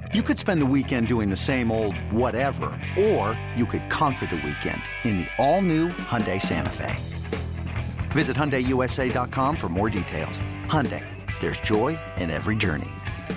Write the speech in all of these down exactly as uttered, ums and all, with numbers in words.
You could spend the weekend doing the same old whatever, or you could conquer the weekend in the all-new Hyundai Santa Fe. Visit Hyundai U S A dot com for more details. Hyundai, there's joy in every journey.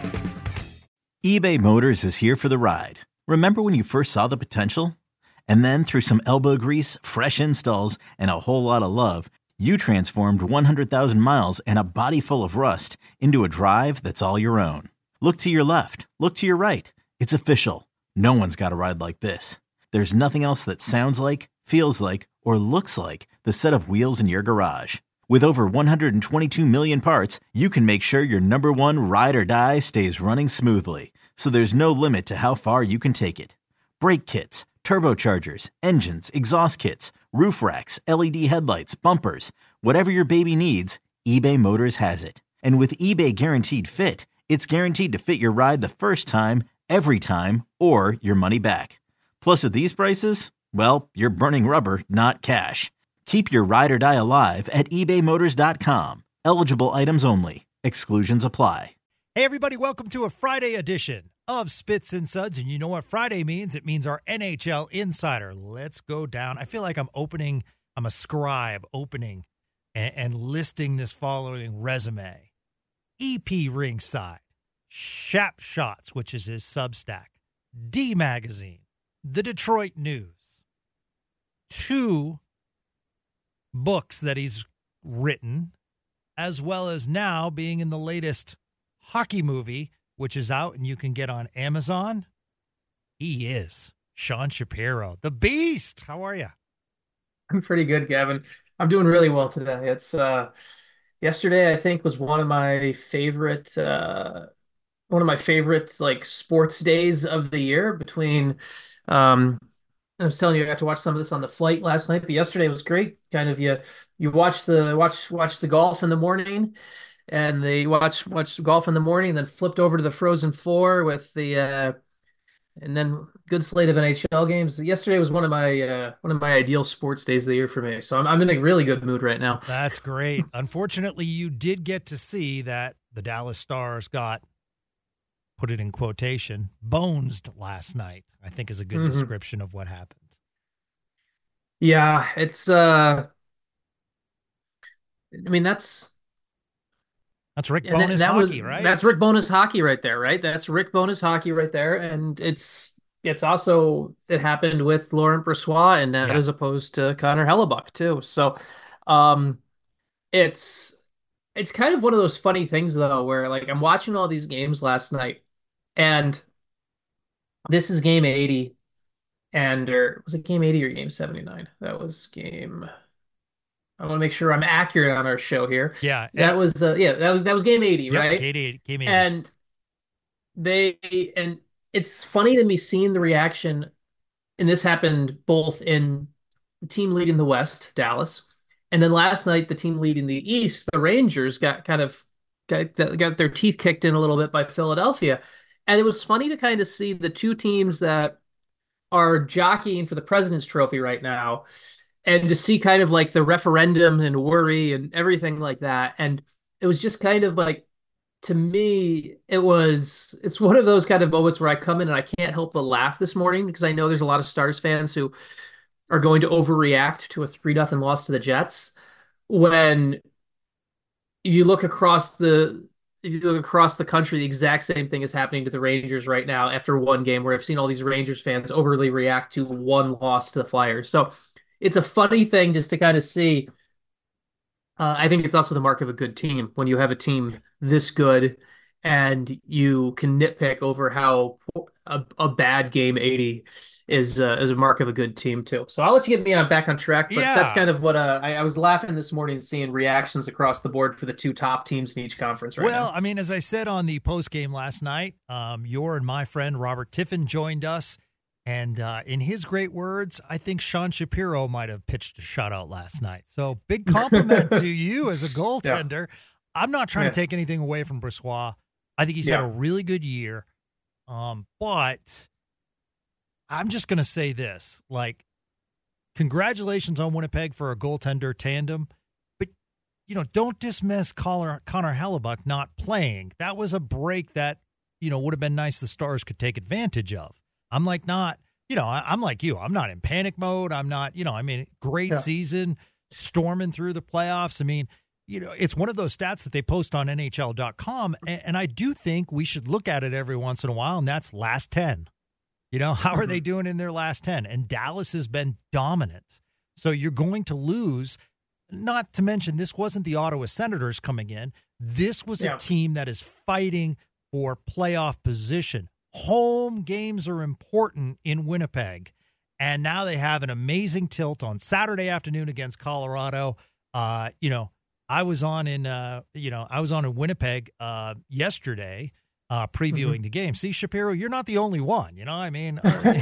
eBay Motors is here for the ride. Remember when you first saw the potential? And then through some elbow grease, fresh installs, and a whole lot of love, you transformed one hundred thousand miles and a body full of rust into a drive that's all your own. Look to your left. Look to your right. It's official. No one's got a ride like this. There's nothing else that sounds like, feels like, or looks like the set of wheels in your garage. With over one hundred twenty-two million parts, you can make sure your number one ride or die stays running smoothly. So there's no limit to how far you can take it. Brake kits, turbochargers, engines, exhaust kits, roof racks, L E D headlights, bumpers, whatever your baby needs, eBay Motors has it. And with eBay Guaranteed Fit, it's guaranteed to fit your ride the first time, every time, or your money back. Plus, at these prices, well, you're burning rubber, not cash. Keep your ride or die alive at ebay motors dot com. Eligible items only. Exclusions apply. Hey, everybody, welcome to a Friday edition of Spits and Suds. And you know what Friday means? It means our N H L Insider. Let's go down. I feel like I'm opening, I'm a scribe opening and, and listing this following resume. E P Ringside, Shap Shots, which is his Substack, D Magazine, The Detroit News, two books that he's written, as well as now being in the latest hockey movie, which is out and you can get on Amazon. He is Sean Shapiro, the Beast. How are you? I'm pretty good, Gavin. I'm doing really well today. It's uh, yesterday, I think, was one of my favorite, uh, one of my favorite like sports days of the year. Between, um, I was telling you, I got to watch some of this on the flight last night, but yesterday was great. Kind of you, you watch the watch watch the golf in the morning, and they watch watch golf in the morning, and then flipped over to the Frozen Four with the. Uh, And then good slate of N H L games. Yesterday was one of my uh, one of my ideal sports days of the year for me. So I'm I'm in a really good mood right now. That's great. Unfortunately, you did get to see that the Dallas Stars got, put it in quotation, bonesed last night, I think is a good mm-hmm. description of what happened. Yeah, it's uh I mean that's That's Rick Bowness that hockey, was, right? That's Rick Bowness hockey right there, right? That's Rick Bowness hockey right there. And it's it's also, it happened with Laurent Brossoit and yeah. as opposed to Connor Hellebuck too. So um, it's it's kind of one of those funny things though, where like I'm watching all these games last night and this is game eighty and or was it game eighty or game seventy-nine? That was game I want to make sure I'm accurate on our show here. Yeah, that was uh, yeah, that was that was game eighty, yep, right? Game eighty, game eighty. And they and it's funny to me seeing the reaction, and this happened both in the team leading the West, Dallas, and then last night the team leading the East, the Rangers, got kind of got, got their teeth kicked in a little bit by Philadelphia, and it was funny to kind of see the two teams that are jockeying for the President's Trophy right now. And to see kind of like the referendum and worry and everything like that. And it was just kind of like, to me, it was, it's one of those kind of moments where I come in and I can't help but laugh this morning because I know there's a lot of Stars fans who are going to overreact to a three nothing loss to the Jets. When you look across the, if you look across the country, the exact same thing is happening to the Rangers right now after one game where I've seen all these Rangers fans overly react to one loss to the Flyers. So it's a funny thing just to kind of see. Uh, I think it's also the mark of a good team when you have a team this good and you can nitpick over how a, a bad game eighty is uh, is a mark of a good team too. So I'll let you get me on back on track, but yeah. that's kind of what uh, I, I was laughing this morning seeing reactions across the board for the two top teams in each conference right well, now. I mean, as I said on the post game last night, um, your and my friend Robert Tiffin joined us. And uh, in his great words, I think Sean Shapiro might have pitched a shutout last night. So big compliment to you as a goaltender. Yeah. I'm not trying yeah. to take anything away from Brossoit. I think he's yeah. had a really good year. Um, but I'm just going to say this, like, congratulations on Winnipeg for a goaltender tandem. But, you know, don't dismiss Connor, Connor Hellebuck not playing. That was a break that you know, would have been nice the Stars could take advantage of. I'm like, not, you know, I, I'm like you. I'm not in panic mode. I'm not, you know, I mean, great Yeah. season, storming through the playoffs. I mean, you know, it's one of those stats that they post on N H L dot com. And, and I do think we should look at it every once in a while, and that's last ten. You know, how are they doing in their last ten? And Dallas has been dominant. So you're going to lose, not to mention this wasn't the Ottawa Senators coming in. This was Yeah. a team that is fighting for playoff position. Home games are important in Winnipeg. And now they have an amazing tilt on Saturday afternoon against Colorado. Uh, you know, I was on in, uh, you know, I was on in Winnipeg uh, yesterday uh, previewing Mhm. the game. See, Shapiro, you're not the only one. You know, I mean,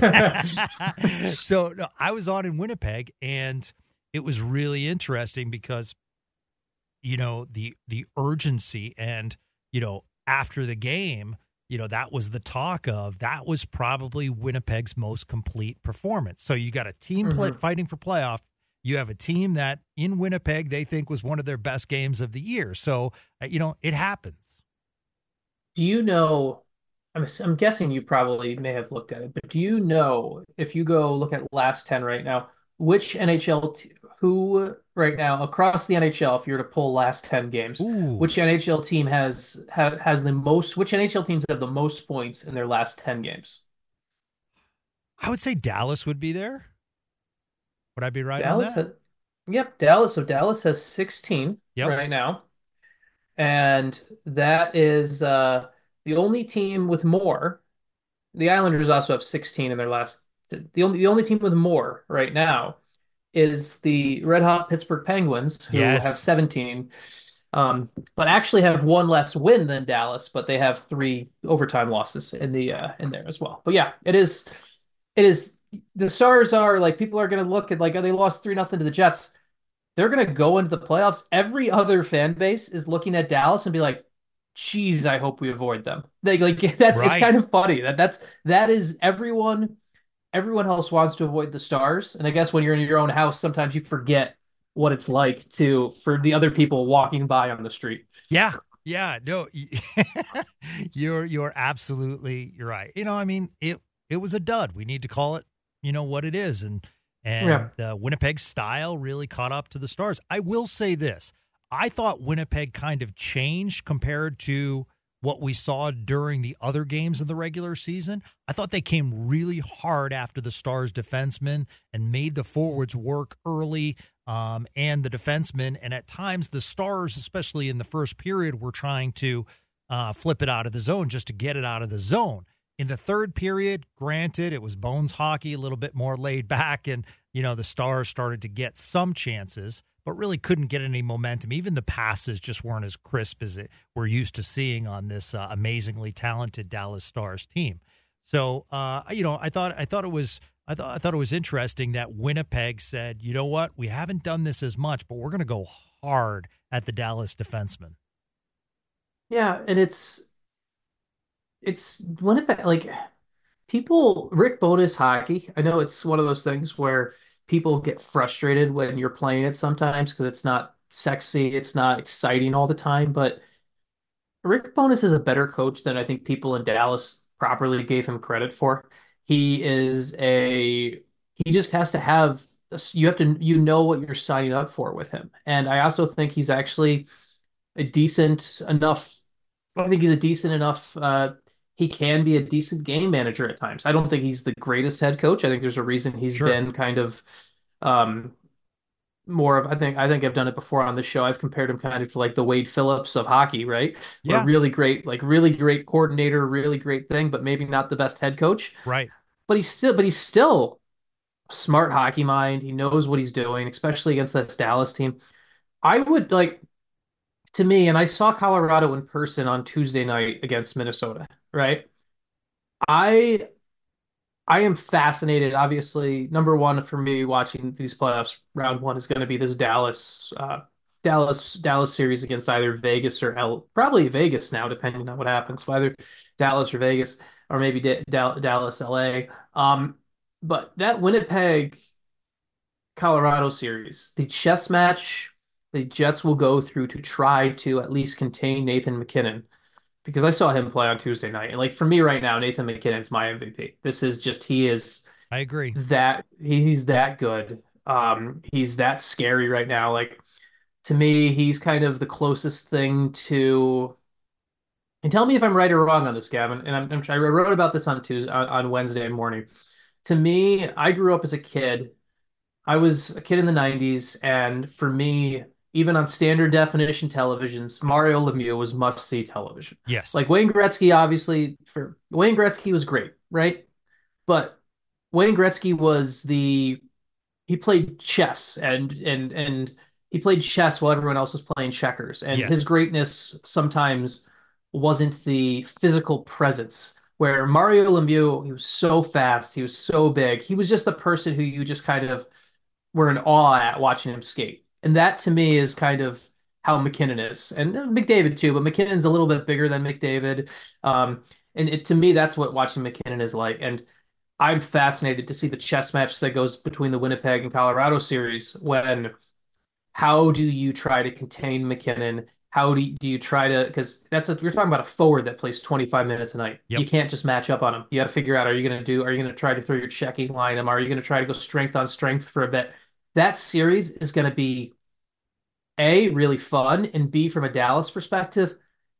so no, I was on in Winnipeg, and it was really interesting because, you know, the the urgency and, you know, after the game, you know, that was the talk of that was probably Winnipeg's most complete performance. So you got a team play, Mhm. fighting for playoff. You have a team that in Winnipeg they think was one of their best games of the year. So, uh, you know, it happens. Do you know, I'm, I'm guessing you probably may have looked at it, but do you know if you go look at last ten right now, which N H L, t who right now across the N H L, if you were to pull last ten games, Ooh, which N H L team has ha, has the most, which N H L teams have the most points in their last ten games? I would say Dallas would be there. Would I be right on Dallas, that? ha- yep, Dallas. So Dallas has sixteen Yep. right now. And that is uh, the only team with more. The Islanders also have sixteen in their last. The only the only team with more right now is the Red Hot Pittsburgh Penguins, who have Yes. seventeen, um, but actually have one less win than Dallas, but they have three overtime losses in the uh, in there as well. But yeah, it is it is the Stars are like people are going to look at like oh, they lost three nothing to the Jets. They're going to go into the playoffs. Every other fan base is looking at Dallas and be like, geez, I hope we avoid them. Like, like that's it's Right. kind of funny that that's that is everyone everyone else wants to avoid the Stars. And I guess when you're in your own house, sometimes you forget what it's like to for the other people walking by on the street. Yeah. Yeah. No, you're you're absolutely you're right. You know, I mean, it it was a dud. We need to call it, you know, what it is. And and Yeah. the Winnipeg style really caught up to the Stars. I will say this. I thought Winnipeg kind of changed compared to what we saw during the other games of the regular season. I thought they came really hard after the Stars defensemen and made the forwards work early, um, and the defensemen. And at times the Stars, especially in the first period, were trying to uh, flip it out of the zone just to get it out of the zone. In the third period, granted, it was Bones hockey, a little bit more laid back, and, you know, the Stars started to get some chances, but really couldn't get any momentum. Even the passes just weren't as crisp as it, we're used to seeing on this uh, amazingly talented Dallas Stars team. So, uh, you know, I thought I thought it was I thought I thought it was interesting that Winnipeg said, you know what, we haven't done this as much, but we're going to go hard at the Dallas defensemen. Yeah, and it's it's Winnipeg like people Rick Bowness hockey. I know it's one of those things where people get frustrated when you're playing it sometimes because it's not sexy, it's not exciting all the time, but Rick Bowness is a better coach than I think people in Dallas properly gave him credit for. He is a he just has to have you have to you know what you're signing up for with him. And I also think he's actually a decent enough I think he's a decent enough uh he can be a decent game manager at times. I don't think he's the greatest head coach. I think there's a reason he's Sure. been kind of um more of I think I think I've done it before on the show. I've compared him kind of to like the Wade Phillips of hockey, right? Where Yeah, really great, like really great coordinator, really great thing, but maybe not the best head coach. right. But he's still, but he's still a smart hockey mind. He knows what he's doing, especially against this Dallas team. I would like to me, and I saw Colorado in person on Tuesday night against Minnesota, right? I I am fascinated. Obviously, number one for me watching these playoffs, round one is going to be this Dallas, uh, Dallas, Dallas series against either Vegas or L, probably Vegas now, depending on what happens. So either Dallas or Vegas, or maybe D Dal Dallas, L A. Um, but that Winnipeg, Colorado series, the chess match, the Jets will go through to try to at least contain Nathan MacKinnon because I saw him play on Tuesday night. And like for me right now, Nathan McKinnon's my M V P. This is just he is I agree. that he's that good. Um, he's that scary right now. Like to me, he's kind of the closest thing to. And tell me if I'm right or wrong on this, Gavin. And I'm, I'm I wrote about this on Tuesday on, on Wednesday morning. To me, I grew up as a kid. I was a kid in the nineties, and for me, even on standard definition televisions, Mario Lemieux was must-see television. Yes. Like Wayne Gretzky, obviously, for Wayne Gretzky was great, right? But Wayne Gretzky was the he played chess and and and he played chess while everyone else was playing checkers. And Yes. his greatness sometimes wasn't the physical presence. Where Mario Lemieux, he was so fast, he was so big. He was just the person who you just kind of were in awe at watching him skate. And that to me is kind of how McKinnon is. And uh, McDavid too, but McKinnon's a little bit bigger than McDavid. Um, and it, to me, that's what watching McKinnon is like. And I'm fascinated to see the chess match that goes between the Winnipeg and Colorado series when how do you try to contain McKinnon? How do you, do you try to, because that's a, we're talking about a forward that plays twenty-five minutes a night. Yep. You can't just match up on him. You got to figure out, are you going to do, are you going to try to throw your checking line him? Are you going to try to go strength on strength for a bit? That series is going to be A, really fun, and B, from a Dallas perspective,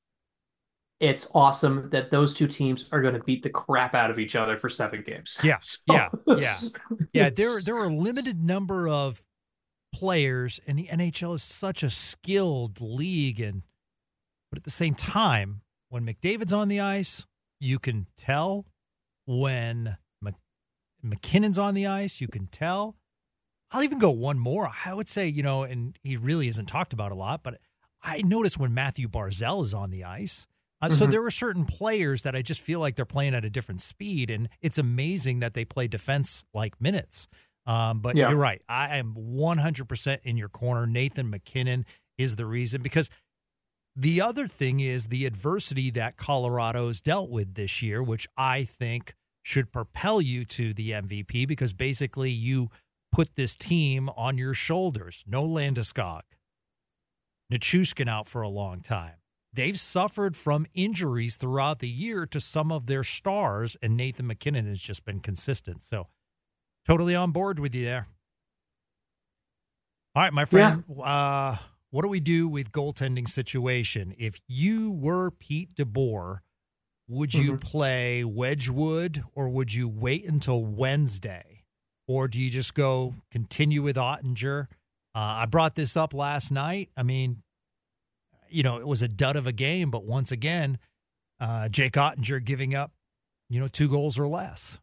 it's awesome that those two teams are going to beat the crap out of each other for seven games. Yeah, So- yeah, yeah. Yeah, there, there are a limited number of players, and the N H L is such a skilled league. And but at the same time, when McDavid's on the ice, you can tell. When Mc, McKinnon's on the ice, you can tell. I'll even go one more. I would say, you know, and he really isn't talked about a lot, but I notice when Matthew Barzal is on the ice. Uh, mm-hmm. So there are certain players that I just feel like they're playing at a different speed, and it's amazing that they play defense-like minutes. Um, but yeah. You're right. I am one hundred percent in your corner. Nathan McKinnon is the reason, because the other thing is the adversity that Colorado's dealt with this year, which I think should propel you to the M V P, because basically you put this team on your shoulders. No Landeskog. Nichushkin out for a long time. They've suffered from injuries throughout the year to some of their stars, and Nathan McKinnon has just been consistent. So totally on board with you there. All right, my friend, yeah. uh, what do we do with goaltending situation? If you were Pete DeBoer, would you mm-hmm. play Wedgwood, or would you wait until Wednesday? Or do you just go continue with Ottinger? Uh, I brought this up last night. I mean, you know, it was a dud of a game, but once again, uh, Jake Ottinger giving up, you know, two goals or less.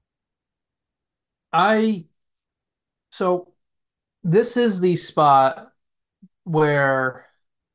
I, so this is the spot where,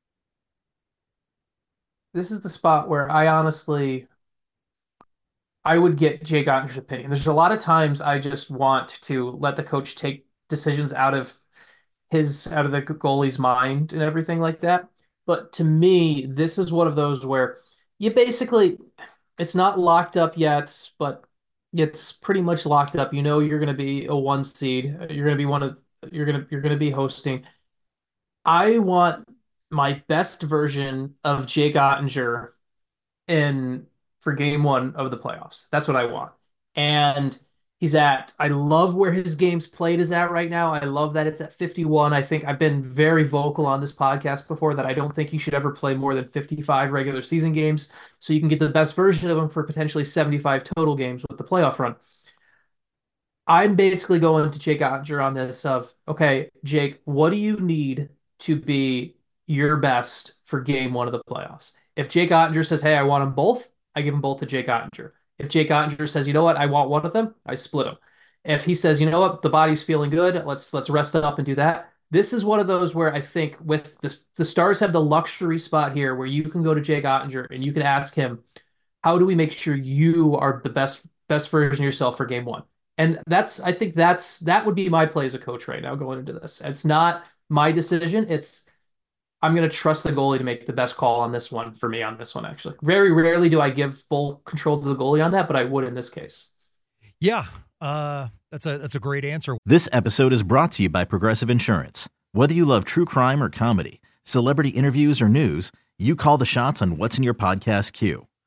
this is the spot where I honestly, I would get Jake Ottinger's opinion. There's a lot of times I just want to let the coach take decisions out of his, out of the goalie's mind and everything like that. But to me, this is one of those where you basically, it's not locked up yet, but it's pretty much locked up. You know, you're going to be a one seed. You're going to be one of, you're going to, you're going to be hosting. I want my best version of Jake Ottinger in for game one of the playoffs. That's what I want. And he's at, I love where his games played is at right now. I love that it's at fifty-one. I think I've been very vocal on this podcast before that I don't think he should ever play more than fifty-five regular season games, so you can get the best version of him for potentially seventy-five total games with the playoff run. I'm basically going to Jake Ottinger on this of, okay, Jake, what do you need to be your best for game one of the playoffs? If Jake Ottinger says, hey, I want them both, I give them both to Jake Ottinger. If Jake Ottinger says, you know what, I want one of them, I split them. If he says, you know what, the body's feeling good, let's let's rest up and do that. This is one of those where I think with the, the Stars have the luxury spot here where you can go to Jake Ottinger and you can ask him, how do we make sure you are the best best version of yourself for game one? And that's, I think that's, that would be my play as a coach right now going into this. It's not my decision. It's, I'm going to trust the goalie to make the best call on this one for me on this one, actually. Very rarely do I give full control to the goalie on that, but I would in this case. Yeah, uh, that's a that's a great answer. This episode is brought to you by Progressive Insurance. Whether you love true crime or comedy, celebrity interviews or news, you call the shots on what's in your podcast queue.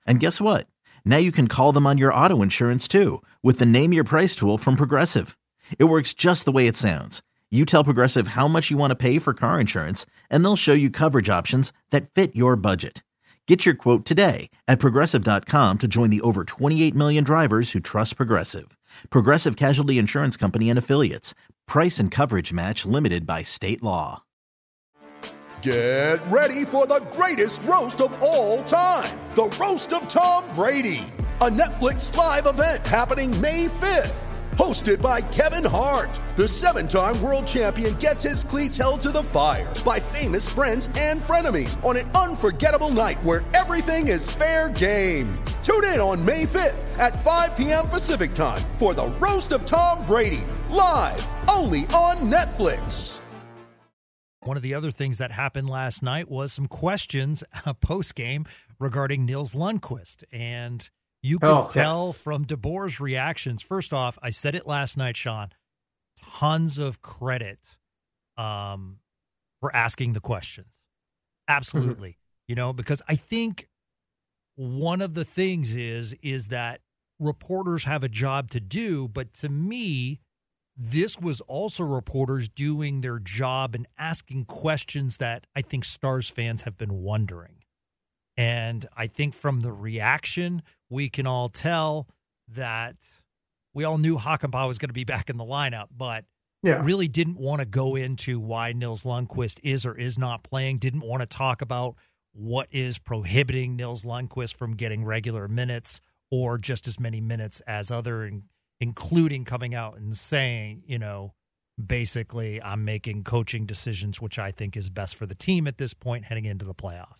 And guess what? Now you can call them on your auto insurance too with the Name Your Price tool from Progressive. It works just the way it sounds. You tell Progressive how much you want to pay for car insurance, and they'll show you coverage options that fit your budget. Get your quote today at progressive dot com to join the over twenty-eight million drivers who trust Progressive. Progressive Casualty Insurance Company and Affiliates. Price and coverage match limited by state law. Get ready for the greatest roast of all time, the Roast of Tom Brady, a Netflix live event happening May fifth. Hosted by Kevin Hart, the seven-time world champion gets his cleats held to the fire by famous friends and frenemies on an unforgettable night where everything is fair game. Tune in on May fifth at five p.m. Pacific time for the Roast of Tom Brady, live only on Netflix. One of the other things that happened last night was some questions uh, post-game regarding Nils Lundkvist. And you could oh, tell yeah. from DeBoer's reactions. First off, I said it last night, Sean, tons of credit um, for asking the questions. Absolutely. Mm-hmm. You know, because I think one of the things is, is that reporters have a job to do, but to me, this was also reporters doing their job and asking questions that I think Stars fans have been wondering. And I think from the reaction, we can all tell that we all knew Hakanpää was going to be back in the lineup, but yeah. really didn't want to go into why Nils Lundkvist is or is not playing, didn't want to talk about what is prohibiting Nils Lundkvist from getting regular minutes or just as many minutes as other, including coming out and saying, you know, basically I'm making coaching decisions, which I think is best for the team at this point heading into the playoffs.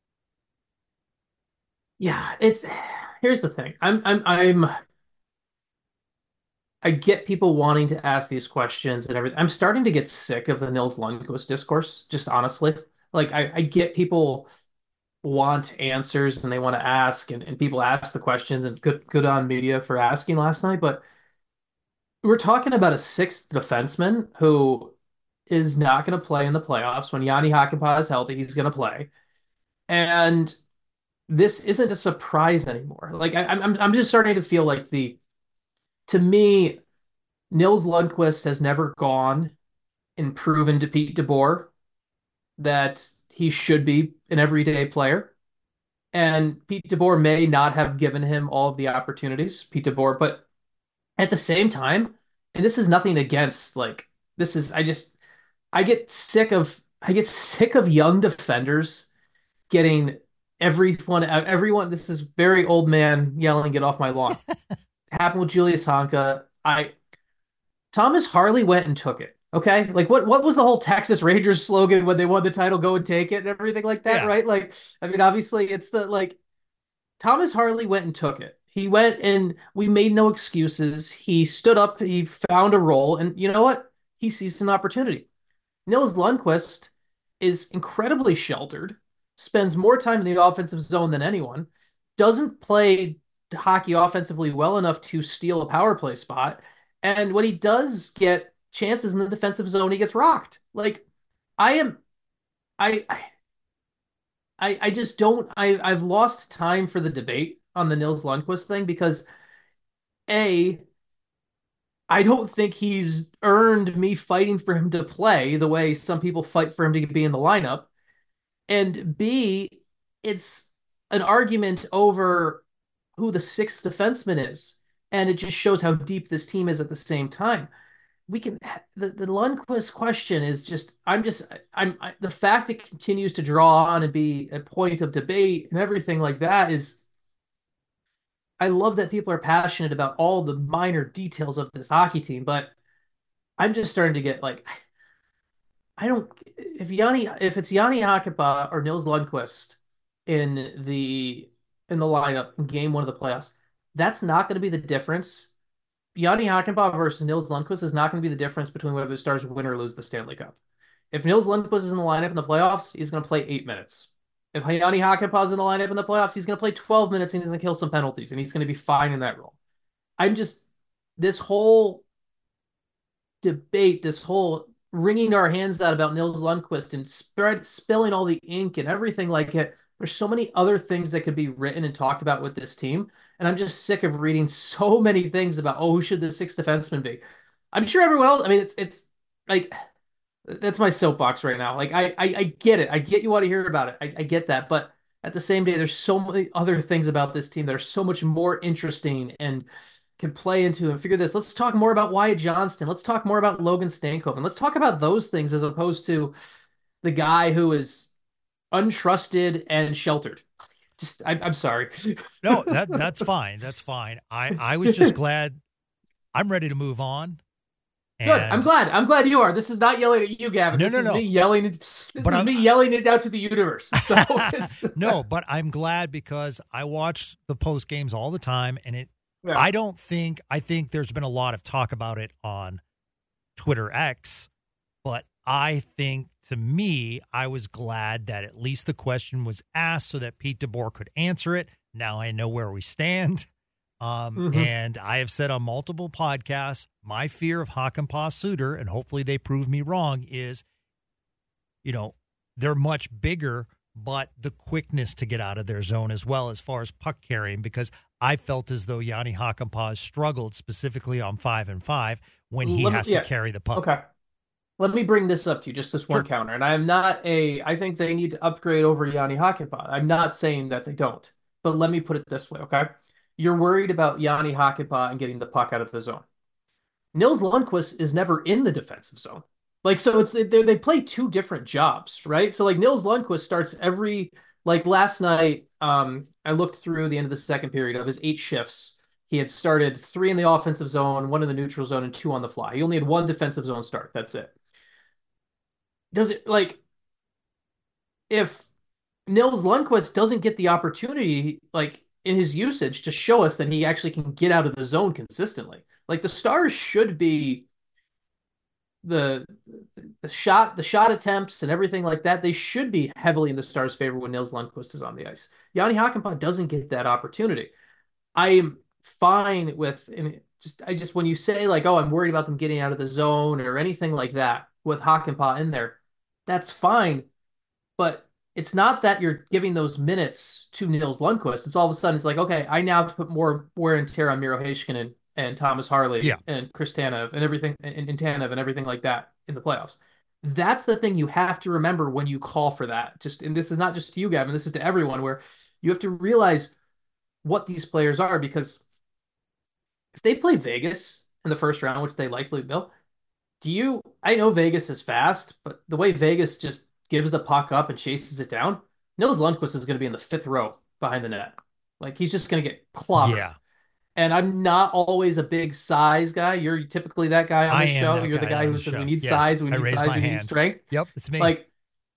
Yeah, it's here's the thing. I'm I'm I'm I get people wanting to ask these questions and everything. I'm starting to get sick of the Nils Lundkvist discourse, just honestly. Like I, I get people want answers and they want to ask and, and people ask the questions and good good on media for asking last night, but we're talking about a sixth defenseman who is not going to play in the playoffs. When Jani Hakanpää is healthy, he's going to play. And this isn't a surprise anymore. Like I, I'm, I'm just starting to feel like the, to me, Nils Lundkvist has never gone and proven to Pete DeBoer that he should be an everyday player. And Pete DeBoer may not have given him all of the opportunities, Pete DeBoer, but at the same time, and this is nothing against, like, this is, I just, I get sick of, I get sick of young defenders getting everyone, everyone, this is very old man yelling, get off my lawn. Happened with Julius Honka. I, Thomas Harley went and took it. Okay. Like what, what was the whole Texas Rangers slogan when they won the title, go and take it and everything like that. Yeah. Right. Like, I mean, obviously it's the, like Thomas Harley went and took it. He went and we made no excuses. He stood up, he found a role, and you know what? He seized an opportunity. Nils Lundkvist is incredibly sheltered, spends more time in the offensive zone than anyone, doesn't play hockey offensively well enough to steal a power play spot. And when he does get chances in the defensive zone, he gets rocked. Like I am, I, I, I just don't, I, I've lost time for the debate on the Nils Lundkvist thing because A, I don't think he's earned me fighting for him to play the way some people fight for him to be in the lineup. And B, it's an argument over who the sixth defenseman is. And it just shows how deep this team is at the same time. We can, the, the Lundkvist question is just, I'm just, I'm, I, the fact it continues to draw on and be a point of debate and everything like that is, I love that people are passionate about all the minor details of this hockey team, but I'm just starting to get like, I don't, if Yanni, if it's Jani Hakanpää or Nils Lundkvist in the, in the lineup in game one of the playoffs, that's not going to be the difference. Jani Hakanpää versus Nils Lundkvist is not going to be the difference between whether the Stars win or lose the Stanley Cup. If Nils Lundkvist is in the lineup in the playoffs, he's going to play eight minutes. If Jani Hakanpää is in the lineup in the playoffs, he's going to play twelve minutes and he's going to kill some penalties and he's going to be fine in that role. I'm just, this whole debate, this whole wringing our hands out about Nils Lundkvist and spread, spilling all the ink and everything like it, There's so many other things that could be written and talked about with this team. And I'm just sick of reading so many things about, oh, who should the sixth defenseman be? I'm sure everyone else, I mean, it's it's like that's my soapbox right now. Like I I, I get it. I get you want to hear about it. I, I get that. But at the same day, there's so many other things about this team that are so much more interesting and can play into and figure this. Let's talk more about Wyatt Johnston. Let's talk more about Logan Stankoven. Let's talk about those things as opposed to the guy who is untrusted and sheltered. Just, I, I'm sorry. No, that that's fine. That's fine. I, I was just glad. I'm ready to move on. And Good. I'm glad. I'm glad you are. This is not yelling at you, Gavin. No, this no, is no. me yelling. It, this But is I'm, me yelling it out to the universe. So it's, no, but I'm glad because I watch the post games all the time, and it. Yeah. I don't think. I think there's been a lot of talk about it on Twitter X, but I think to me, I was glad that at least the question was asked so that Pete DeBoer could answer it. Now I know where we stand. Um, mm-hmm. And I have said on multiple podcasts, my fear of Hakanpää Suter, and hopefully they prove me wrong, is, you know, they're much bigger, but the quickness to get out of their zone as well as far as puck carrying, because I felt as though Jani Hakanpää struggled specifically on five and five when he Let me- has yeah. to carry the puck. Okay. Let me bring this up to you, just this one Sure. counter. And I'm not a, I think they need to upgrade over Yanni Hakanpää. I'm not saying that they don't, but let me put it this way, okay? You're worried about Yanni Hakanpää and getting the puck out of the zone. Nils Lundqvist is never in the defensive zone. Like, so it's, they, they play two different jobs, right? So like Nils Lundqvist starts every, like last night, um, I looked through the end of the second period of his eight shifts. He had started three in the offensive zone, one in the neutral zone, and two on the fly. He only had one defensive zone start. That's it. Does it like if Nils Lundqvist doesn't get the opportunity, like in his usage, to show us that he actually can get out of the zone consistently? Like the Stars should be the the shot, the shot attempts and everything like that. They should be heavily in the Stars' favor when Nils Lundqvist is on the ice. Yanni Hakanpää doesn't get that opportunity. I am fine with, and just I just when you say like, oh, I'm worried about them getting out of the zone or anything like that with Hakanpää in there, that's fine. But it's not that you're giving those minutes to Nils Lundqvist. It's all of a sudden it's like, okay, I now have to put more wear and tear on Miro Heiskanen and, and Thomas Harley Yeah. and Chris Tanev and everything and, and Tanev and everything like that in the playoffs. That's the thing you have to remember when you call for that. Just and this is not just to you, Gavin. This is to everyone, where you have to realize what these players are, because if they play Vegas in the first round, which they likely will, do you, I know Vegas is fast, but the way Vegas just gives the puck up and chases it down, Nils Lundqvist is going to be in the fifth row behind the net. Like he's just going to get clobbered. Yeah. And I'm not always a big size guy. You're typically that guy on I the am show. that You're the guy guy on who the says show. we need Yes, size, we I need raise size, my we need hand. strength. Yep, it's me. Like,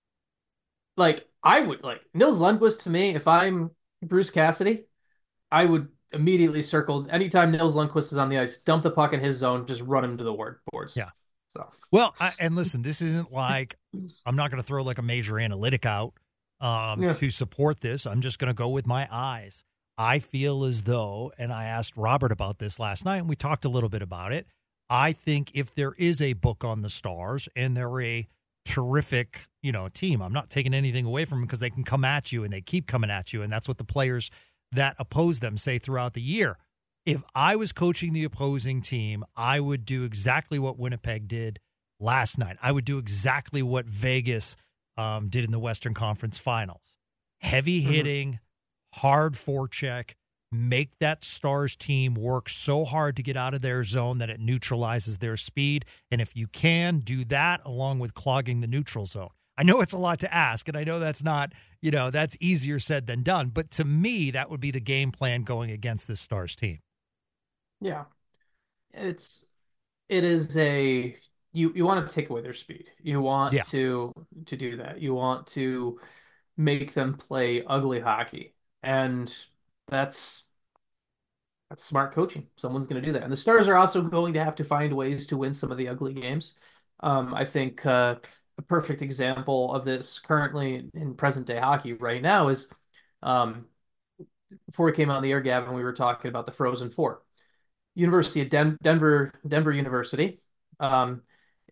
like I would like Nils Lundqvist to me, if I'm Bruce Cassidy, I would immediately circle anytime Nils Lundqvist is on the ice, dump the puck in his zone, just run him to the word boards. Yeah. So Well, I, and listen, this isn't like I'm not going to throw like a major analytic out um, Yeah. to support this. I'm just going to go with my eyes. I feel as though, and I asked Robert about this last night, and we talked a little bit about it. I think if there is a book on the Stars and they're a terrific, you know, team, I'm not taking anything away from them because they can come at you and they keep coming at you, and that's what the players that oppose them say throughout the year. If I was coaching the opposing team, I would do exactly what Winnipeg did last night. I would do exactly what Vegas um, did in the Western Conference Finals. Heavy hitting, mm-hmm. hard forecheck, make that Stars team work so hard to get out of their zone that it neutralizes their speed. And if you can, do that along with clogging the neutral zone. I know it's a lot to ask, and I know that's not, you know, that's easier said than done. But to me, that would be the game plan going against this Stars team. yeah, it's it is a you you want to take away their speed. You want Yeah. to to do that. You want to make them play ugly hockey, and that's that's smart coaching. Someone's going to do that, and the Stars are also going to have to find ways to win some of the ugly games. Um, I think uh, a perfect example of this currently in present day hockey right now is um, before we came on the air, Gavin, we were talking about the Frozen Four. University of Den- Denver, Denver University, um,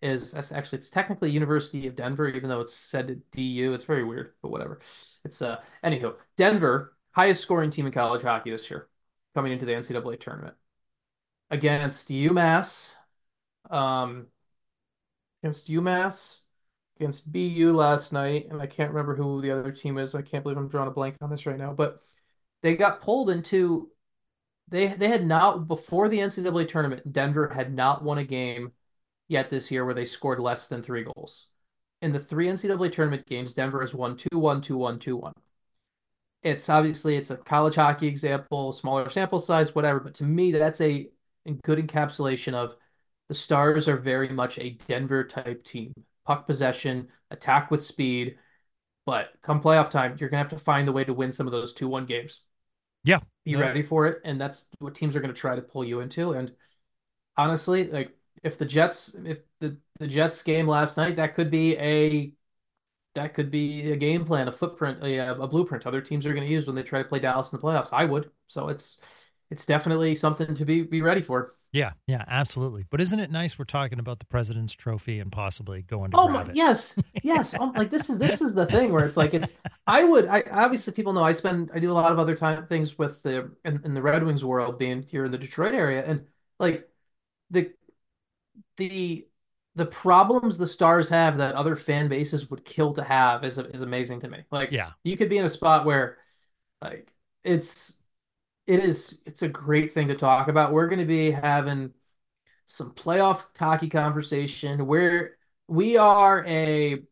is actually it's technically University of Denver, even though it's said to D U. It's very weird, but whatever. It's uh anywho, Denver, highest scoring team in college hockey this year, coming into the N C double A tournament against UMass, um, against UMass, against B U last night, and I can't remember who the other team is. I can't believe I'm drawing a blank on this right now, but they got pulled into they they had not before the N C double A tournament. Denver had not won a game yet this year where they scored less than three goals. In the three N C double A tournament games, Denver has won two one, two one, two one. It's obviously it's a college hockey example, smaller sample size, whatever. But to me, that's a good encapsulation of the Stars are very much a Denver type team. Puck possession, attack with speed. But come playoff time, you're gonna have to find a way to win some of those two one games. Yeah. Be yeah. ready for it. And that's what teams are going to try to pull you into. And honestly, like if the Jets, if the, the Jets game last night, that could be a that could be a game plan, a footprint, a, a blueprint other teams are going to use when they try to play Dallas in the playoffs. I would. So it's it's definitely something to be be ready for. Yeah, yeah, absolutely. But isn't it nice we're talking about the President's Trophy and possibly going to Oh grab my, it? yes, yes. Um, like this is this is the thing where it's like it's. I would. I obviously people know I spend. I do a lot of other time things with the in, in the Red Wings world, being here in the Detroit area, and like the the the problems the Stars have that other fan bases would kill to have is is amazing to me. Like, Yeah. you could be in a spot where, like, it's it is it's a great thing to talk about. We're going to be having some playoff hockey conversation where we are a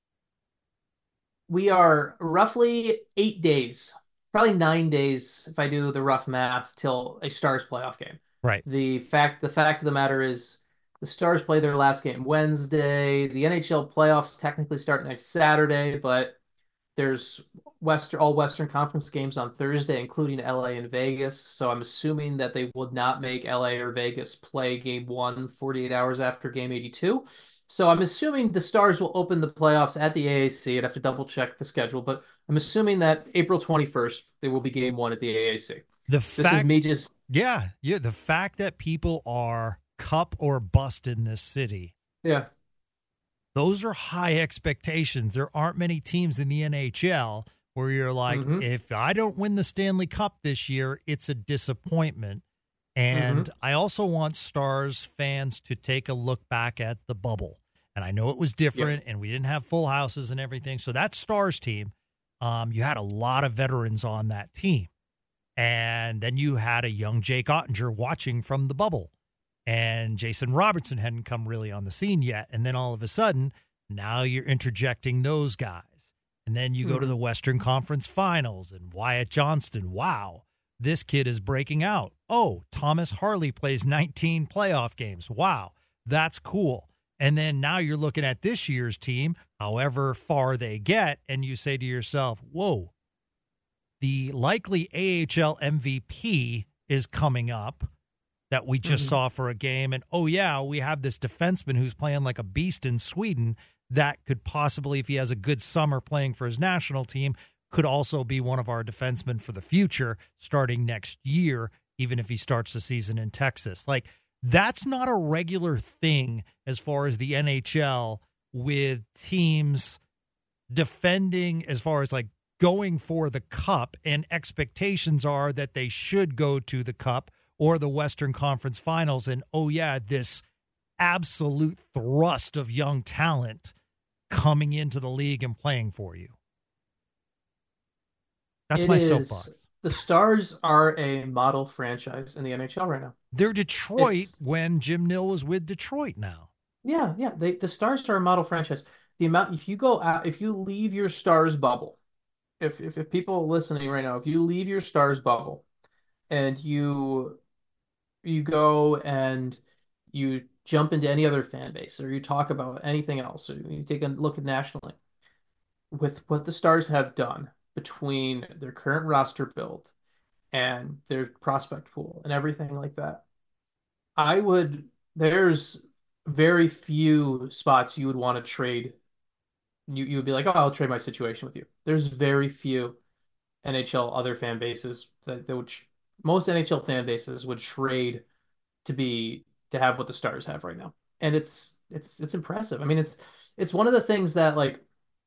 we are roughly eight days, probably nine days if I do the rough math, till a Stars playoff game. Right. The fact the fact of the matter is the Stars play their last game Wednesday. The N H L playoffs technically start next Saturday, but there's Western all Western Conference games on Thursday, including L A and Vegas. So I'm assuming that they would not make L A or Vegas play game one forty-eight hours after game eighty-two. So I'm assuming the Stars will open the playoffs at the A A C. I'd have to double check the schedule, but I'm assuming that April twenty-first, there will be game one at the A A C. The This fact, is me just yeah, yeah, the fact that people are cup or bust in this city, yeah. those are high expectations. There aren't many teams in the N H L where you're like, Mhm. if I don't win the Stanley Cup this year, it's a disappointment. And I also want Stars fans to take a look back at the bubble. And I know it was different, and we didn't have full houses and everything. So that Stars team, um, you had a lot of veterans on that team. And then you had a young Jake Ottinger watching from the bubble. And Jason Robertson hadn't come really on the scene yet. And then all of a sudden, now you're interjecting those guys. And then you go to the Western Conference Finals, and Wyatt Johnston, wow, this kid is breaking out. Oh, Thomas Harley plays nineteen playoff games. Wow, that's cool. And then now you're looking at this year's team, however far they get, and you say to yourself, whoa, the likely A H L M V P is coming up that we just mm-hmm. saw for a game. And, oh, yeah, we have this defenseman who's playing like a beast in Sweden that could possibly, if he has a good summer playing for his national team, could also be one of our defensemen for the future starting next year, even if he starts the season in Texas. Like, that's not a regular thing as far as the N H L with teams defending as far as like going for the cup, and expectations are that they should go to the cup or the Western Conference Finals. And, oh, yeah, this absolute thrust of young talent coming into the league and playing for you. That's It my is- soapbox. The Stars are a model franchise in the N H L right now. They're Detroit It's- when Jim Nill was with Detroit now. Yeah, yeah. They the Stars are a model franchise. The amount if you go out, if you leave your Stars bubble, if if, if people listening right now, if you leave your Stars bubble and you you go and you jump into any other fan base, or you talk about anything else, or you take a look at nationally, with what the Stars have done between their current roster build and their prospect pool and everything like that, I would, there's very few spots you would want to trade. You you would be like, oh, I'll trade my situation with you. There's very few N H L other fan bases that, that would, tr- most N H L fan bases would trade to be, to have what the Stars have right now. and it's it's it's impressive. I mean, it's it's one of the things that like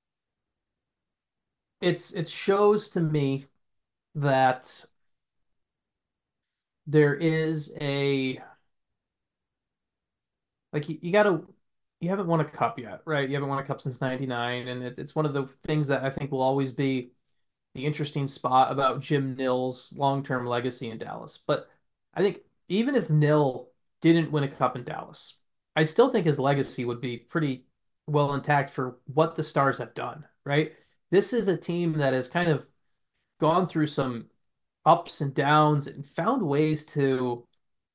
it's it shows to me that there is a like you, you gotta you haven't won a cup yet, right? You haven't won a cup since ninety-nine, and it, it's one of the things that I think will always be the interesting spot about Jim Nill's long-term legacy in Dallas. But I think even if Nill didn't win a cup in Dallas, I still think his legacy would be pretty well intact for what the Stars have done, right? This is a team that has kind of gone through some ups and downs and found ways to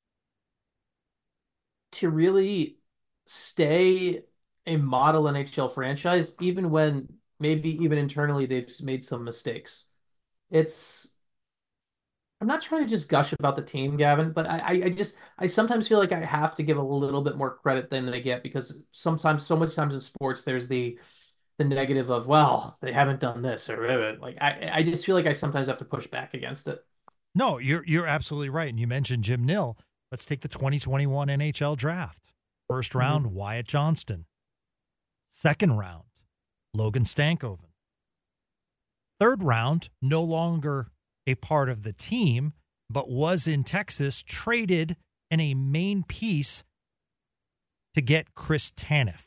to really stay a model N H L franchise, even when maybe even internally they've made some mistakes. It's I'm not trying to just gush about the team, Gavin, but I, I just I sometimes feel like I have to give a little bit more credit than they get because sometimes so much times in sports there's the the negative of, well, they haven't done this or like I I just feel like I sometimes have to push back against it. No, you're you're absolutely right. And you mentioned Jim Nill. Let's take the twenty twenty-one N H L draft. First round, mm-hmm. Wyatt Johnston. Second round, Logan Stankoven. Third round, no longer a part of the team, but was in Texas, traded in a main piece to get Chris Tanev.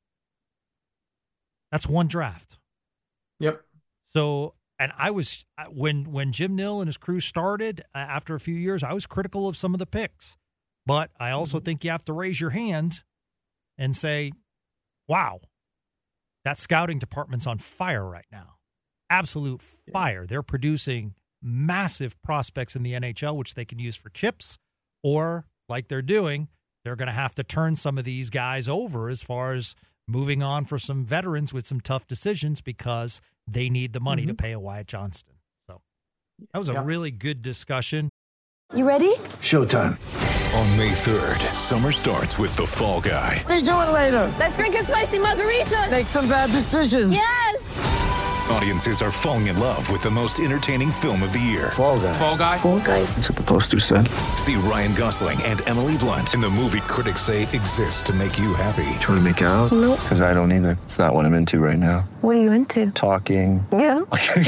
That's one draft. Yep. So, and I was, when when Jim Nill and his crew started, uh, after a few years, I was critical of some of the picks. But I also mm-hmm. think you have to raise your hand and say, wow, that scouting department's on fire right now. Absolute fire. Yeah. They're producing massive prospects in the N H L, which they can use for chips, or like they're doing, they're going to have to turn some of these guys over as far as moving on for some veterans with some tough decisions because they need the money mm-hmm. to pay a Wyatt Johnston. So that was a yeah. really good discussion. You ready? Showtime. On May third, summer starts with The Fall Guy. Let's do it later. Let's drink a spicy margarita. Make some bad decisions. Yes. Audiences are falling in love with the most entertaining film of the year. Fall Guy. Fall Guy. Fall Guy. That's what the poster said. See Ryan Gosling and Emily Blunt in the movie critics say exists to make you happy. Trying to make it out? Nope. Because I don't either. It's not what I'm into right now. What are you into? Talking. Yeah.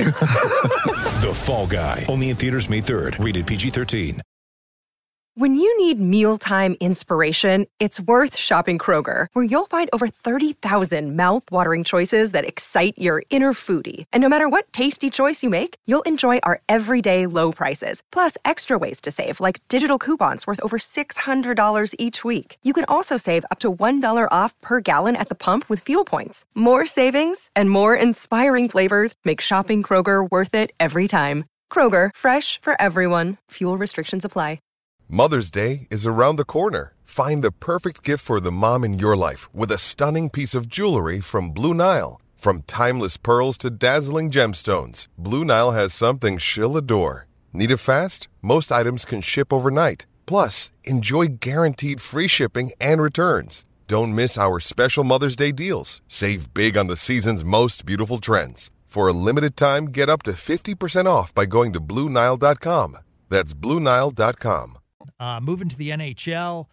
The Fall Guy. Only in theaters May third. Rated P G thirteen. When you need mealtime inspiration, it's worth shopping Kroger, where you'll find over thirty thousand mouthwatering choices that excite your inner foodie. And no matter what tasty choice you make, you'll enjoy our everyday low prices, plus extra ways to save, like digital coupons worth over six hundred dollars each week. You can also save up to one dollar off per gallon at the pump with fuel points. More savings and more inspiring flavors make shopping Kroger worth it every time. Kroger, fresh for everyone. Fuel restrictions apply. Mother's Day is around the corner. Find the perfect gift for the mom in your life with a stunning piece of jewelry from Blue Nile. From timeless pearls to dazzling gemstones, Blue Nile has something she'll adore. Need it fast? Most items can ship overnight. Plus, enjoy guaranteed free shipping and returns. Don't miss our special Mother's Day deals. Save big on the season's most beautiful trends. For a limited time, get up to fifty percent off by going to Blue Nile dot com. That's Blue Nile dot com. Uh, moving to the N H L,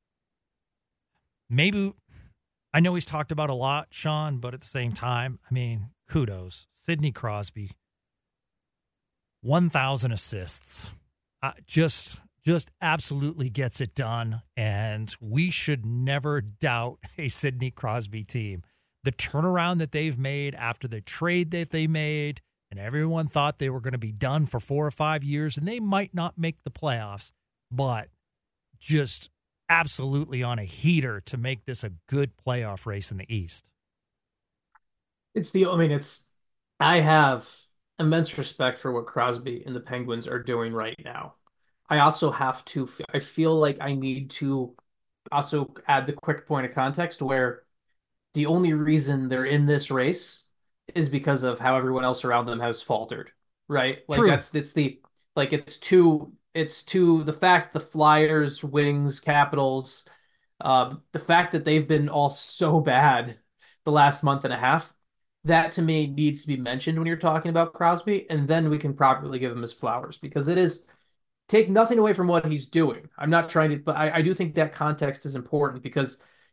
maybe, I know he's talked about a lot, Sean, but at the same time, I mean, kudos. Sidney Crosby, one thousand assists, uh, just just absolutely gets it done, and we should never doubt a Sidney Crosby team. The turnaround that they've made after the trade that they made, and everyone thought they were going to be done for four or five years, and they might not make the playoffs, but just absolutely on a heater to make this a good playoff race in the East. It's the, I mean, it's, I have immense respect for what Crosby and the Penguins are doing right now. I also have to, I feel like I need to also add the quick point of context where the only reason they're in this race is because of how everyone else around them has faltered, right? Like True. that's, it's the, like it's too, It's to the fact the Flyers, Wings, Capitals, um, the fact that they've been all so bad the last month and a half, that to me needs to be mentioned when you're talking about Crosby, and then we can properly give him his flowers because it is, take nothing away from what he's doing. I'm not trying to, but I, I do think that context is important because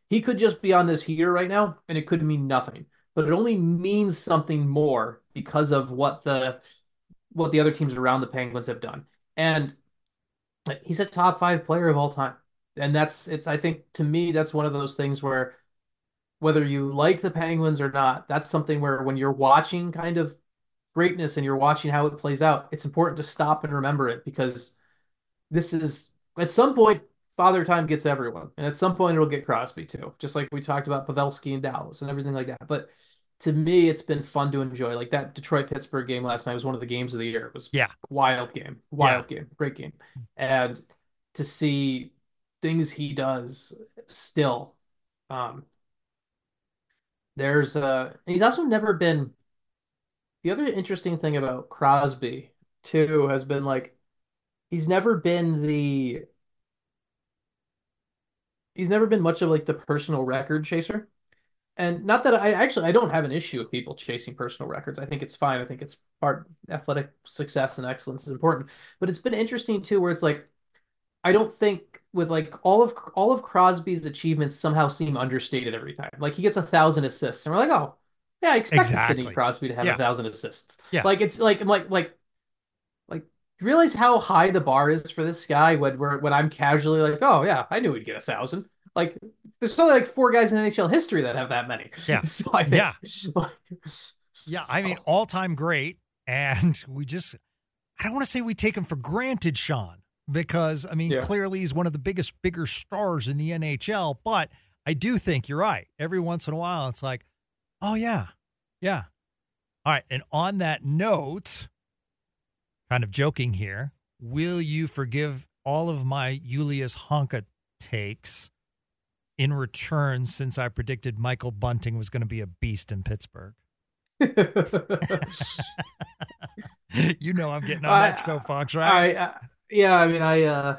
he could just be on this heater right now, and it could mean nothing. But it only means something more because of what the what the other teams around the Penguins have done. And he's a top five player of all time. And that's it's I think to me that's one of those things where whether you like the Penguins or not, that's something where when you're watching kind of greatness and you're watching how it plays out, it's important to stop and remember it because this is at some point Father Time gets everyone, and at some point it'll get Crosby too. Just like we talked about Pavelski and Dallas and everything like that. But to me, it's been fun to enjoy. Like that Detroit Pittsburgh game last night was one of the games of the year. It was yeah, wild game, wild yeah. game, great game, and to see things he does still. Um, there's uh, he's also never been. The other interesting thing about Crosby too has been like he's never been the he's never been much of like the personal record chaser. And not that I actually I don't have an issue with people chasing personal records. I think it's fine. I think it's part athletic success and excellence is important. But it's been interesting too, where it's like I don't think with like all of all of Crosby's achievements somehow seem understated every time. Like he gets a thousand assists, and we're like, oh yeah, I expected exactly. Sidney Crosby to have yeah. a thousand assists. Yeah. Like it's like I'm like like like you realize how high the bar is for this guy when we're when I'm casually like, oh yeah, I knew he'd get a thousand. Like there's only like four guys in N H L history that have that many. Yeah. So I think, yeah. Like, yeah. I mean, all time great. And we just, I don't want to say we take him for granted, Sean, because I mean, yeah. clearly he's one of the biggest, bigger stars in the N H L. But I do think you're right. Every once in a while, it's like, oh, yeah. Yeah. All right. And on that note, kind of joking here, will you forgive all of my Julius Honka takes in return, since I predicted Michael Bunting was going to be a beast in Pittsburgh? You know I'm getting on that I, soapbox, right? I, I, yeah, I mean, I, uh,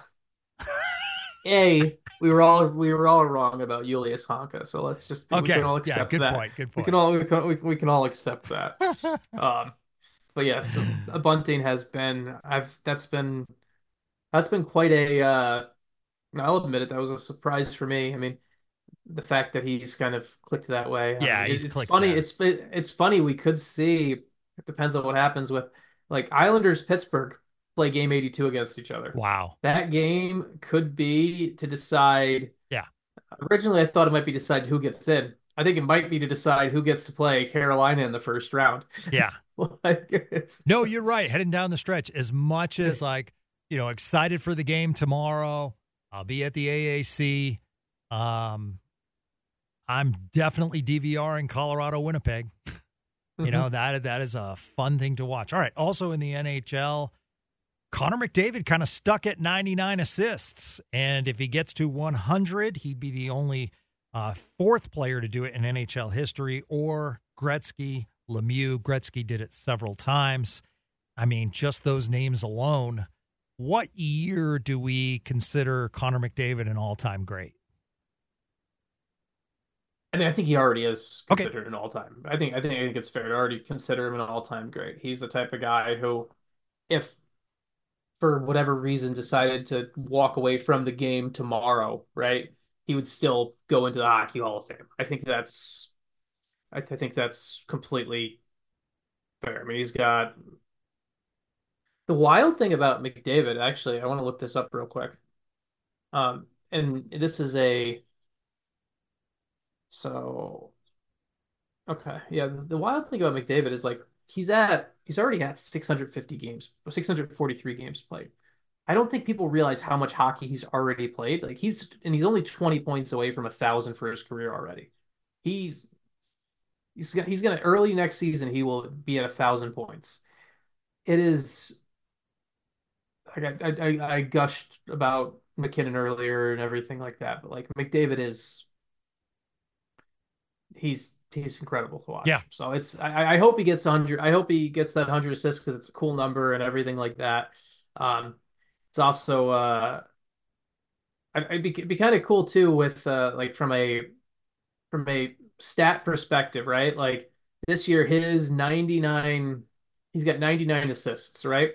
A, we were all we were all wrong about Julius Honka, so let's just okay. we can all accept yeah, good that. Point, good point. We can all we can, we can, we can all accept that. um, but yes, yeah, so Bunting has been I've that's been that's been quite a. Uh, I'll admit it, that was a surprise for me. I mean, the fact that he's kind of clicked that way. Yeah, I mean, he's it's clicked funny. that. It's it, it's funny. We could see. It depends on what happens with like Islanders Pittsburgh play game eighty-two against each other. Wow, that game could be to decide. Yeah. Originally, I thought it might be decide who gets in. I think it might be to decide who gets to play Carolina in the first round. Yeah. like it's... No, you're right. Heading down the stretch, as much as like you know, excited for the game tomorrow. I'll be at the A A C. Um, I'm definitely DVRing Colorado, Winnipeg. You know, that that is a fun thing to watch. All right. Also in the N H L, Connor McDavid kind of stuck at ninety-nine assists. And if he gets to one hundred, he'd be the only uh, fourth player to do it in N H L history, or Gretzky, Lemieux. Gretzky did it several times. I mean, just those names alone. What year do we consider Connor McDavid an all-time great? I mean, I think he already is considered okay. an all-time. I think I think I think it's fair to already consider him an all-time great. He's the type of guy who, if for whatever reason decided to walk away from the game tomorrow, right, he would still go into the Hockey Hall of Fame. I think that's, I, th- I think that's completely fair. I mean, he's got. The wild thing about McDavid, actually, I want to look this up real quick. Um, and this is a, so, okay. Yeah. The wild thing about McDavid is like, he's at, he's already at six hundred fifty games, six hundred forty-three games played. I don't think people realize how much hockey he's already played. Like he's, and he's only twenty points away from a thousand for his career already. He's, he's gonna, he's going to early next season, he will be at a thousand points. It is, Like I, I, I gushed about McKinnon earlier and everything like that, but like McDavid is, he's he's incredible to watch. Yeah. So it's I, I hope he gets hundred. I hope he gets that hundred assists because it's a cool number and everything like that. Um, it's also uh, I'd be be kind of cool too with uh like from a from a stat perspective, right? Like this year, his ninety-nine, he's got ninety-nine assists, right?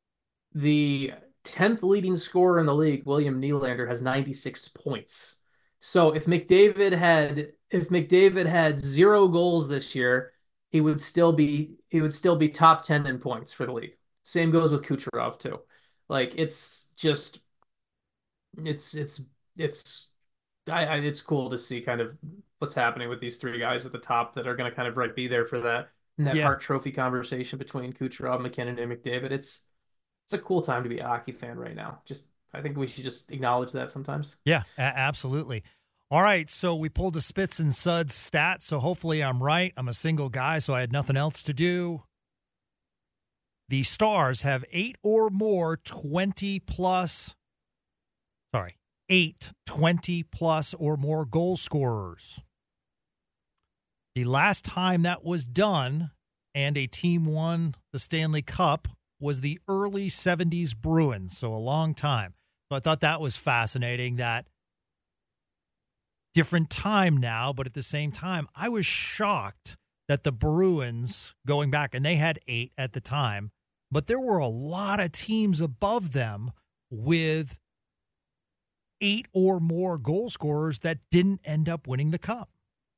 The tenth leading scorer in the league, William Nylander, has ninety-six points. So if McDavid had if McDavid had zero goals this year, he would still be he would still be top ten in points for the league. Same goes with Kucherov too. Like it's just it's it's it's I, I it's cool to see kind of what's happening with these three guys at the top that are going to kind of right be there for that net Yeah. Hart Trophy conversation between Kucherov, McKinnon, and McDavid. It's it's a cool time to be a hockey fan right now. Just I think we should just acknowledge that sometimes. Yeah, a- absolutely. All right, so we pulled a Spits and Suds stat, so hopefully I'm right. I'm a single guy, so I had nothing else to do. The Stars have eight or more twenty-plus, sorry, eight twenty-plus or more goal scorers. The last time that was done and a team won the Stanley Cup was the early seventies Bruins, so a long time. So I thought that was fascinating that different time now, but at the same time, I was shocked that the Bruins, going back, and they had eight at the time, but there were a lot of teams above them with eight or more goal scorers that didn't end up winning the cup.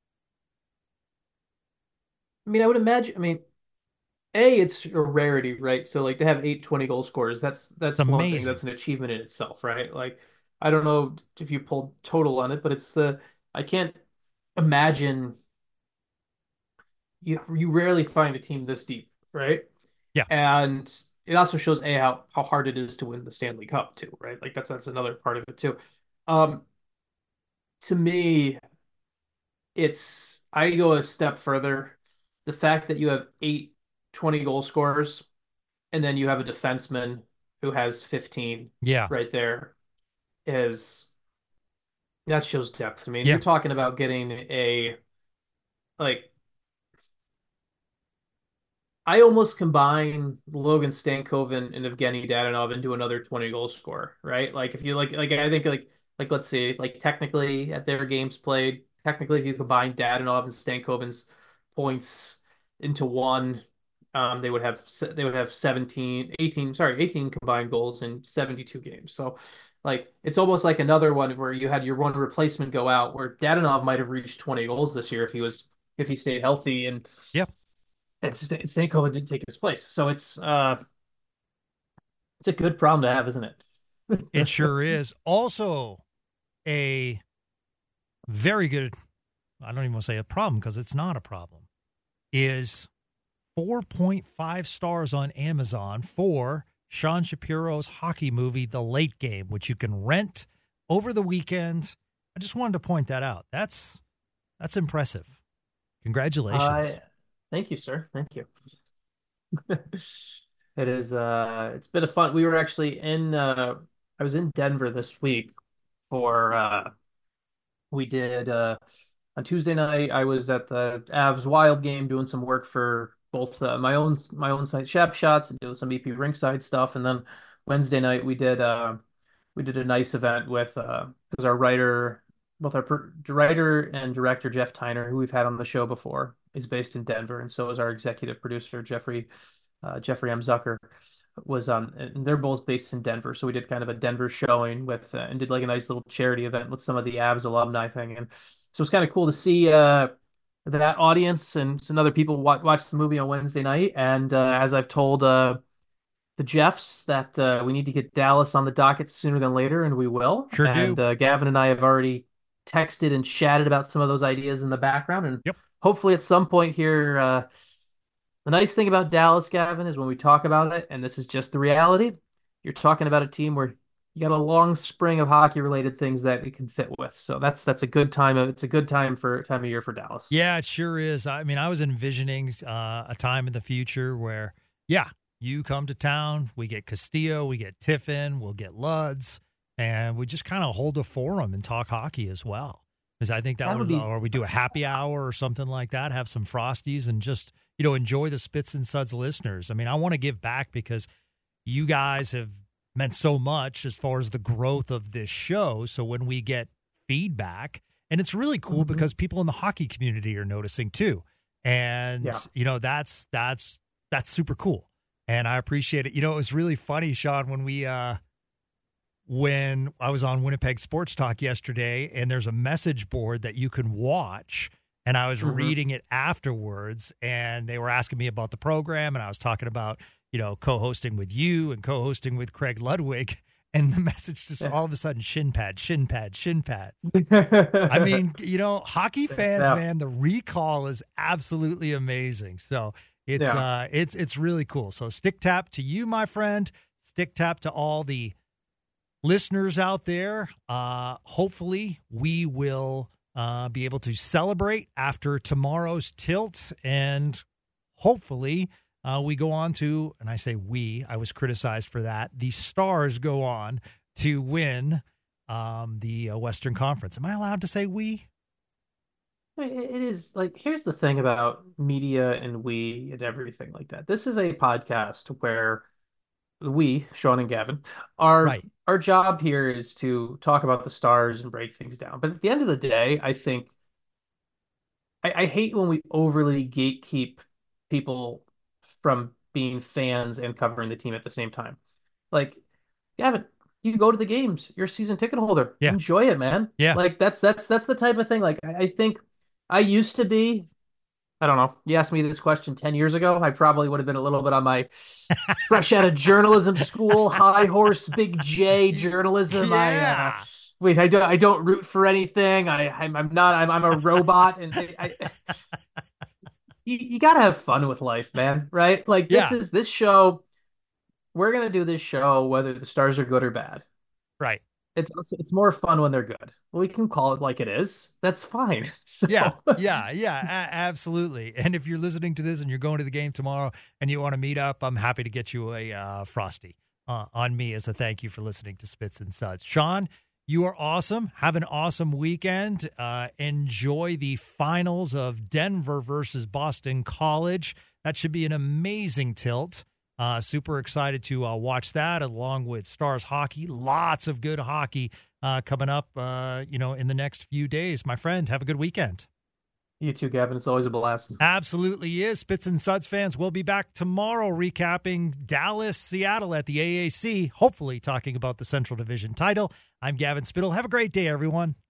I mean, I would imagine, I mean, A, it's a rarity, right? So, like, to have eight twenty goal scorers, that's that's It's one thing. amazing. That's an achievement in itself, right? Like, I don't know if you pulled total on it, but it's the, I can't imagine, you you rarely find a team this deep, right? Yeah. And it also shows, A, how, how hard it is to win the Stanley Cup, too, right? Like, that's that's another part of it, too. Um, to me, it's, I go a step further. The fact that you have eight twenty goal scorers and then you have a defenseman who has fifteen Yeah. right there is that shows depth to me. And Yeah. you're talking about getting a like I almost combine Logan Stankoven and Evgeny Dadonov into another twenty goal scorer, right? Like if you like like I think like like let's see, like technically at their games played, technically if you combine Dadonov and Stankoven's points into one, um, they would have they would have seventeen, eighteen, sorry, eighteen combined goals in seventy-two games. So like it's almost like another one where you had your one replacement go out, where Dadonov might have reached twenty goals this year if he was if he stayed healthy, and Yep. and Stankoven didn't take his place. So it's uh it's a good problem to have, isn't it? It sure is. Also, a very good, I don't even want to say a problem because it's not a problem, is four point five stars on Amazon for Sean Shapiro's hockey movie, The Late Game, which you can rent over the weekend. I just wanted to point that out. That's that's impressive. Congratulations. Uh, thank you, sir. Thank you. It is uh it's been a fun. We were actually in uh I was in Denver this week for uh we did uh on Tuesday night I was at the Avs Wild game doing some work for both uh, my own my own site Shap Shots and doing some E P Rinkside stuff, and then Wednesday night we did uh we did a nice event with uh because our writer both our per- writer and director Jeff Tyner, who we've had on the show before, is based in Denver, and so is our executive producer Jeffrey uh, Jeffrey M. Zucker was um and they're both based in Denver, so we did kind of a Denver showing with uh, and did like a nice little charity event with some of the Avs alumni thing, and so it's kind of cool to see uh that audience and some other people watch, watch the movie on Wednesday night, and uh, as I've told uh the Jeffs that uh, we need to get Dallas on the docket sooner than later, and we will. Sure do. And uh, Gavin and I have already texted and chatted about some of those ideas in the background, and Yep. hopefully at some point here, uh, the nice thing about Dallas, Gavin, is when we talk about it, and this is just the reality, you're talking about a team where you got a long spring of hockey-related things that it can fit with. So that's that's a good time. Of, it's a good time for time of year for Dallas. Yeah, it sure is. I mean, I was envisioning uh, a time in the future where, yeah, you come to town, we get Castillo, we get Tiffin, we'll get Luds, and we just kind of hold a forum and talk hockey as well. Because I think that, That would, would be- or we do a happy hour or something like that, have some Frosties, and just, you know, enjoy the Spits and Suds listeners. I mean, I want to give back because you guys have meant so much as far as the growth of this show. So when we get feedback, and it's really cool Mm-hmm. because people in the hockey community are noticing too. And, Yeah. you know, that's, that's, that's super cool. And I appreciate it. You know, it was really funny, Sean, when we, uh, when I was on Winnipeg Sports Talk yesterday, and there's a message board that you can watch, and I was mm-hmm. reading it afterwards, and they were asking me about the program, and I was talking about, you know, co-hosting with you and co-hosting with Craig Ludwig, and the message just yeah. all of a sudden, shin pad, shin pad, shin pads. I mean, you know, hockey fans, yeah. man, the recall is absolutely amazing. So it's yeah. uh, it's it's really cool. So stick tap to you, my friend. Stick tap to all the listeners out there. Uh, hopefully, we will uh, be able to celebrate after tomorrow's tilt, and hopefully uh, we go on to, and I say we, I was criticized for that, the Stars go on to win um, the uh, Western Conference. Am I allowed to say we? It is like, here's the thing about media and we and everything like that. This is a podcast where we, Sean and Gavin, our right. our job here is to talk about the Stars and break things down. But at the end of the day, I think I, I hate when we overly gatekeep people from being fans and covering the team at the same time. Like, Gavin, you go to the games. You're a season ticket holder. Yeah. Enjoy it, man. Yeah. Like that's that's that's the type of thing. Like I, I think I used to be. I don't know. You asked me this question ten years ago, I probably would have been a little bit on my fresh out of journalism school, high horse, big J journalism. Yeah. I uh, wait, I don't, I don't root for anything. I, I'm, I'm not. I'm, I'm a robot, and I, I, you, you gotta have fun with life, man. Right? Like this yeah. is this show. We're gonna do this show whether the Stars are good or bad. Right. It's also, it's more fun when they're good. We can call it like it is. That's fine. So. Yeah, yeah, yeah, a- absolutely. And if you're listening to this and you're going to the game tomorrow and you want to meet up, I'm happy to get you a uh, Frosty uh, on me as a thank you for listening to Spits and Suds. Sean, you are awesome. Have an awesome weekend. Uh, enjoy the finals of Denver versus Boston College. That should be an amazing tilt. Uh, super excited to uh, watch that along with Stars hockey. Lots of good hockey uh, coming up, uh, you know, in the next few days. My friend, have a good weekend. You too, Gavin. It's always a blast. Absolutely is. Spits and Suds fans, we'll be back tomorrow recapping Dallas, Seattle at the A A C, hopefully talking about the Central Division title. I'm Gavin Spittle. Have a great day, everyone.